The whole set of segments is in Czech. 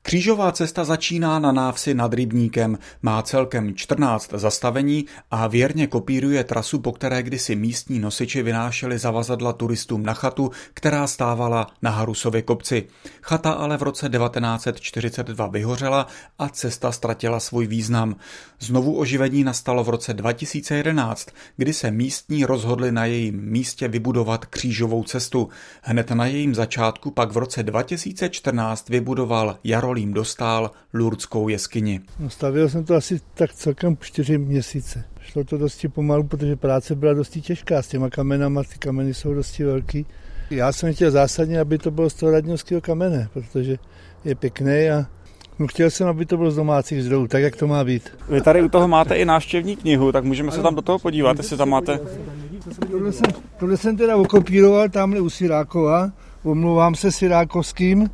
Křížová cesta začíná na návsi nad Rybníkem, má celkem 14 zastavení a věrně kopíruje trasu, po které kdysi místní nosiči vynášeli zavazadla turistům na chatu, která stávala na Harusově kopci. Chata ale v roce 1942 vyhořela a cesta ztratila svůj význam. Znovu oživení nastalo v roce 2011, kdy se místní rozhodli na jejím místě vybudovat křížovou cestu. Hned na jejím začátku pak v roce 2014 vybudoval Jarolím Dostál Lurdskou jeskyni. Stavěl jsem to asi tak celkem 4 měsíce. Šlo to dosti pomalu, protože práce byla dosti těžká s těma kamenama, ty kameny jsou dosti velký. Já jsem chtěl zásadně, aby to bylo z toho radňovského kamene, protože je pěkný a chtěl jsem, aby to bylo z domácích zdrojů, tak jak to má být. Vy tady u toho máte i návštěvní knihu, tak můžeme se tam do toho podívat, jestli tam máte. Tohle jsem teda okopíroval tamhle u Sirákova, omlouvám se Sirákovským.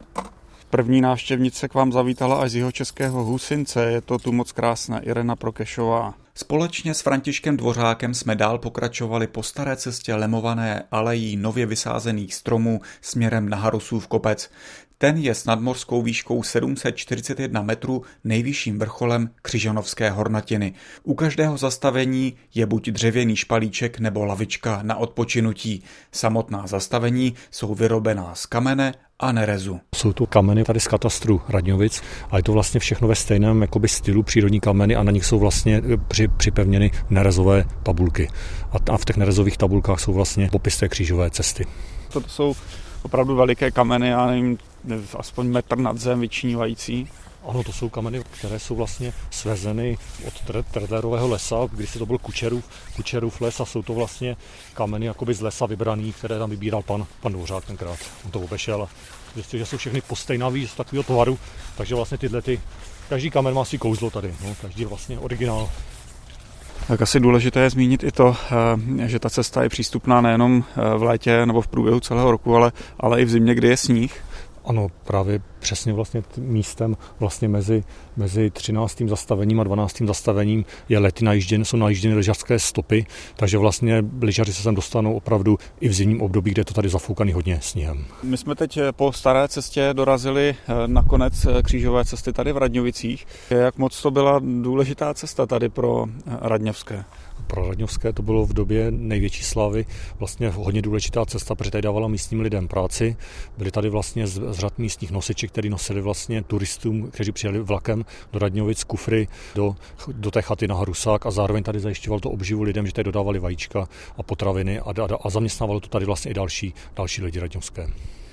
První návštěvnice k vám zavítala až z Jihočeského Husince, je to tu moc krásná Irena Prokešová. Společně s Františkem Dvořákem jsme dál pokračovali po staré cestě lemované alejí nově vysázených stromů směrem na Harusův kopec. Ten je s nadmořskou výškou 741 metrů nejvyšším vrcholem Křižanovské hornatiny. U každého zastavení je buď dřevěný špalíček nebo lavička na odpočinutí. Samotná zastavení jsou vyrobená z kamene a nerezu. Jsou to kameny tady z katastru Radňovic a je to vlastně všechno ve stejném stylu přírodní kameny a na nich jsou vlastně připevněny nerezové tabulky. A v těch nerezových tabulkách jsou vlastně popis té křížové cesty. To jsou opravdu veliké kameny, já nevím, aspoň metr nad zem vyčnívající. Ano, to jsou kameny, které jsou vlastně svezeny od Trdlerového lesa, když to byl Kučerův les a jsou to vlastně kameny jakoby z lesa vybraný, které tam vybíral pan Dvořák tenkrát. On to obešel a zjistil, že jsou všechny postejnaví z takového tvaru, takže vlastně každý kamen má si kouzlo tady, každý je vlastně originál. Tak asi důležité je zmínit i to, že ta cesta je přístupná nejenom v létě nebo v průběhu celého roku, ale i v zimě, kdy je sníh. Ano, právě přesně vlastně místem vlastně mezi 13. zastavením a 12. zastavením je lety jsou najížděny lyžařské stopy, takže vlastně lyžaři se sem dostanou opravdu i v zimním období, kde je to tady zafoukaný hodně sněhem. My jsme teď po staré cestě dorazili na konec křížové cesty tady v Radňovicích. Jak moc to byla důležitá cesta tady pro Radňovské? Pro Radňovské to bylo v době největší slávy vlastně hodně důležitá cesta, protože tady dávala místním lidem práci. Byli tady vlastně z řad místních nosiči, kteří nosili vlastně turistům, kteří přijeli vlakem do Radňovic kufry do té chaty na Harusák a zároveň tady zajišťoval to obživu lidem, že tady dodávali vajíčka a potraviny a zaměstnávalo to tady vlastně i další lidi radňovské.